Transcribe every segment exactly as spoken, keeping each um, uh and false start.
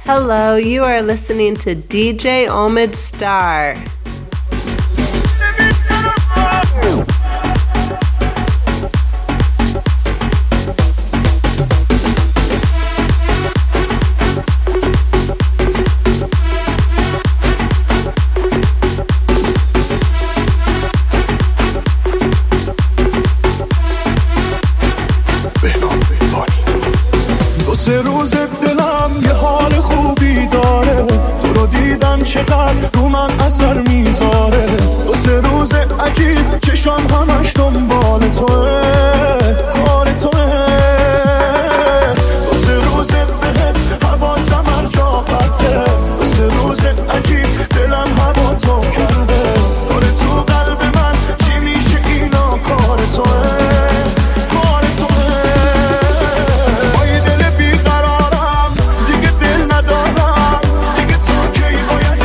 Hello, you are listening to D J Omid Star. چقدر رو من اثر میذاره دو سه روز عجیب چشام همش دنبال توه کار توه دو سه روز بهت حواسم هر جا قطعه دو سه روز عجیب دلم هوا تو کرده کار تو قلب من چی میشه اینا کار توه کار توه با یه دل بیقرارم دیگه دل ندارم دیگه تو کی باید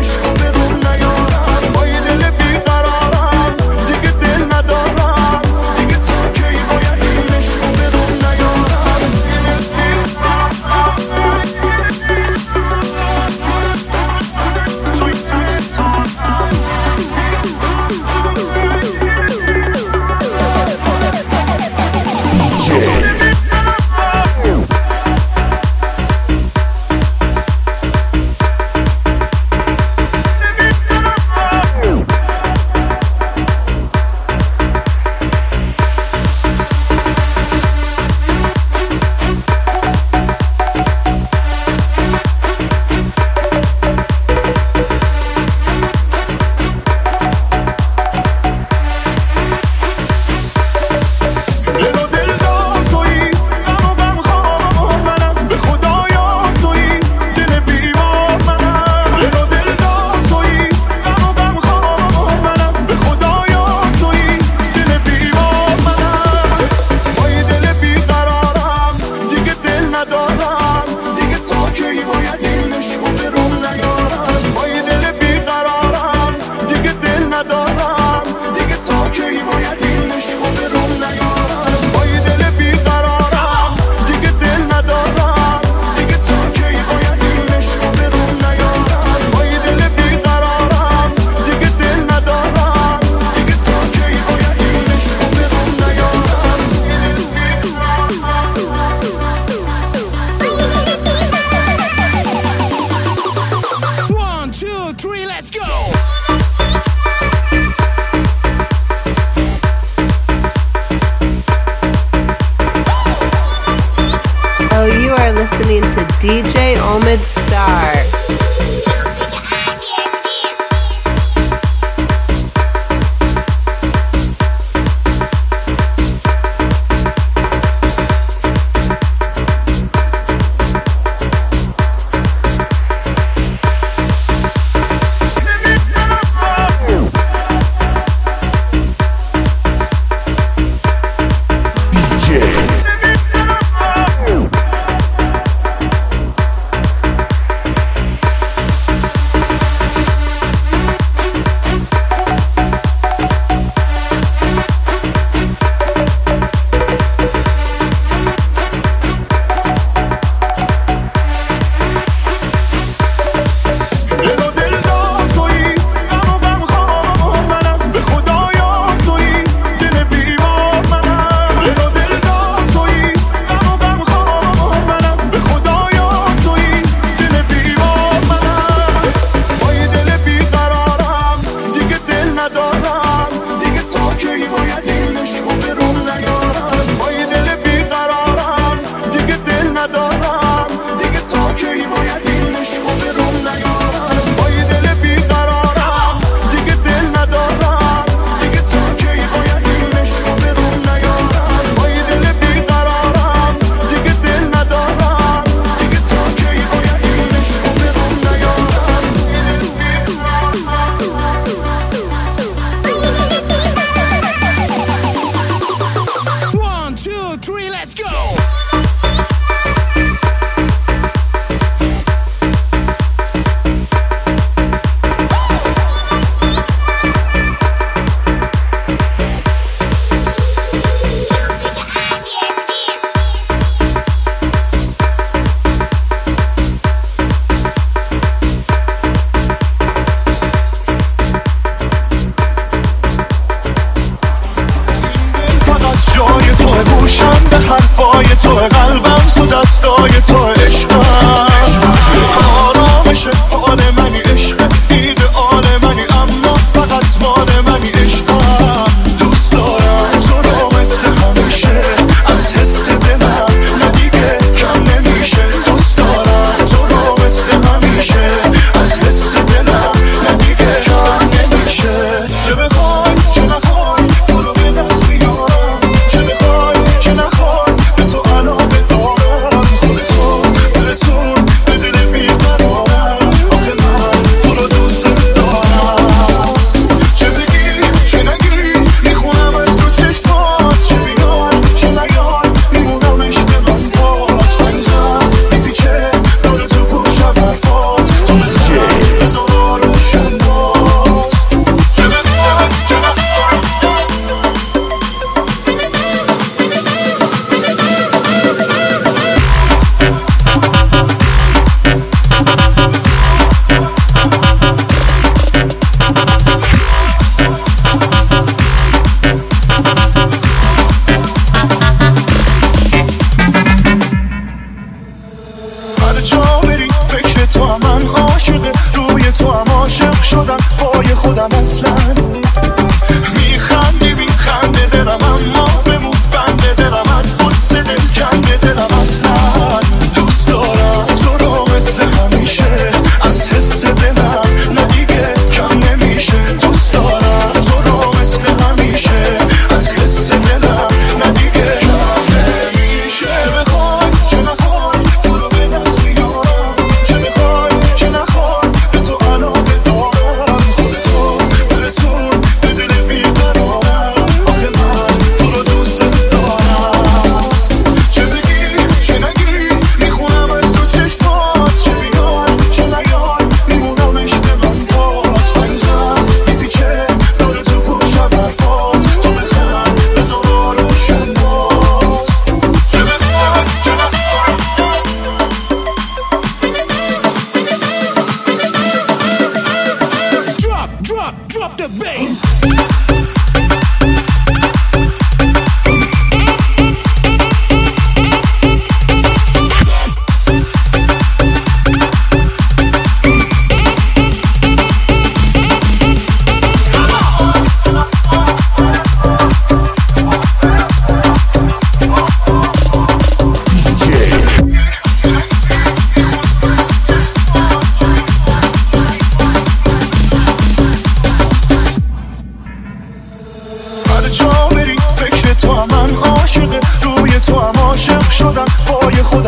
listening to D J Omid Star.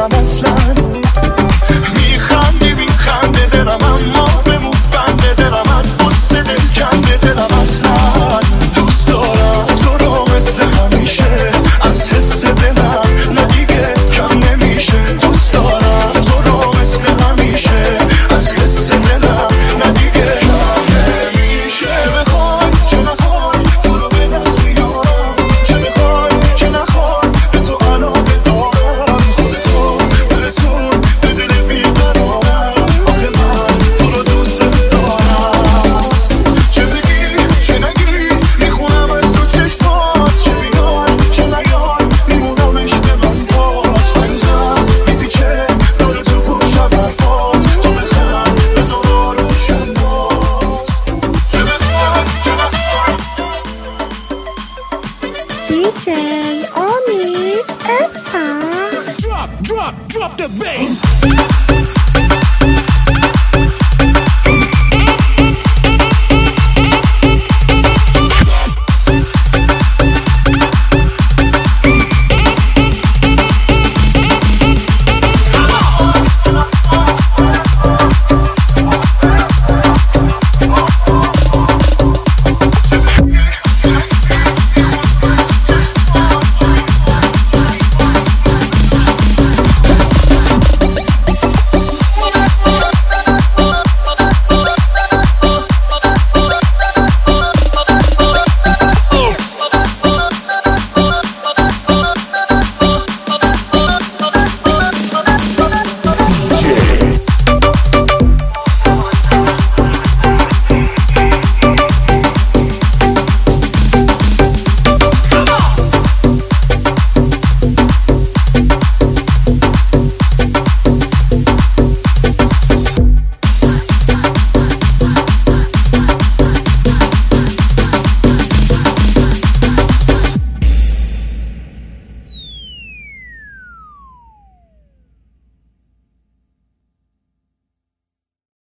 دلم اصلا میخندی میخنده دلم اما بمون بنده دلم از قصه دل کنده دلم اصلا دوست دارم تو رو مثل همیشه از حس دلم نه دیگه کم نمیشه دوست دارم تو رو مثل همیشه از حس دلم نه دیگه کم نمیشه بخوای چه نخوای تو رو به دست بیارم چه بخوای چه نخوای به تو علاقه دارم خودتو برسون به دل بیقرارم آخه من تو رو دوست دارم چه بگی چه نگی میخونم از تو چشمات چه بیای چه نیای میمونم عشق من بات هنوزم میپیچه داره تو گوشم حرفات تو بخند بذار روشن بات چه بخوای چه نخوای دیجی امید اف ام. Drop, drop, drop the bass.